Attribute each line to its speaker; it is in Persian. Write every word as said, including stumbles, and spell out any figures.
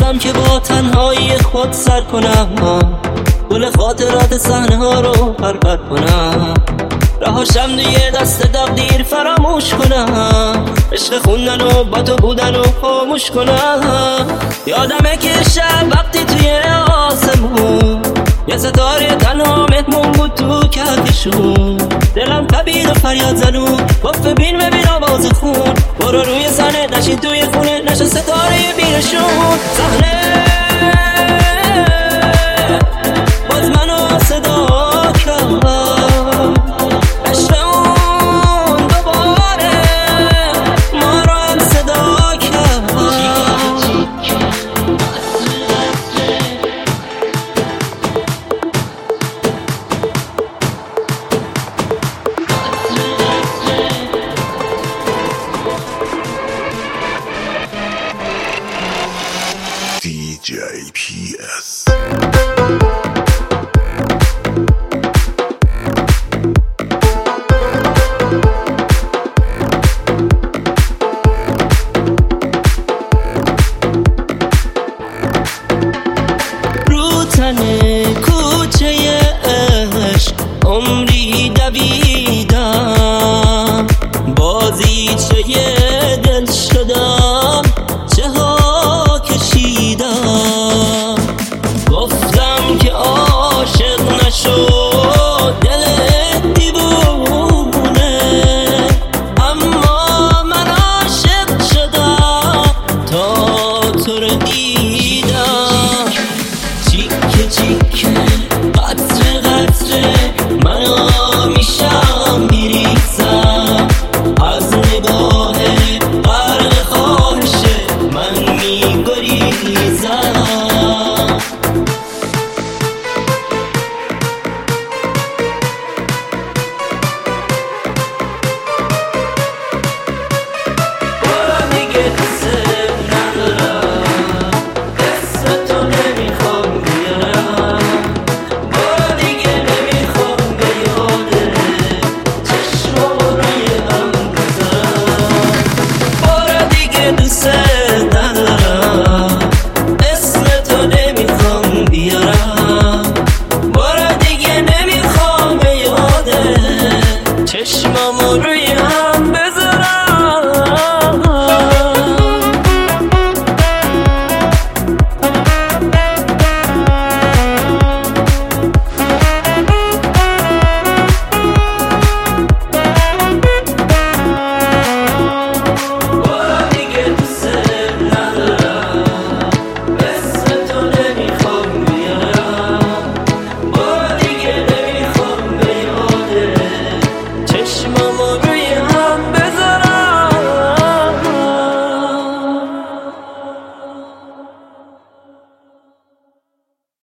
Speaker 1: نرسم که با تنهایی خود سر کنم، گل خاطرات صحنه ها رو پرپر کنم، رهاشم توی دست تقدیر فراموش کنم، عشق خوندن و با تو بودن و خاموش کنم. یادمه که شب وقتی توی آسمون یه ستاره تنها مهمون بود تو کهکشون، دلم تبید و فریاد زنون گفت ببین ببین آواز خون، برو روی صحنه نشین توی خونه نشو ستاره بیرشون. صحنه باز منو صدا کرد، عشقمون دوباره ما رو هم صدا کرد.
Speaker 2: دی جی پی اس.
Speaker 1: رو تن کوچه عشق عمری دویدم، بازیچه دل شدم چه ها کشیدم، گفتم که عاشق نشو دل دیوونه، اما من عاشق شدم تا تو رو دیدم. چیکه چیکه قطره قطره من آمیشم میریزم، از نگاه غرق خواهشه من میگریزم.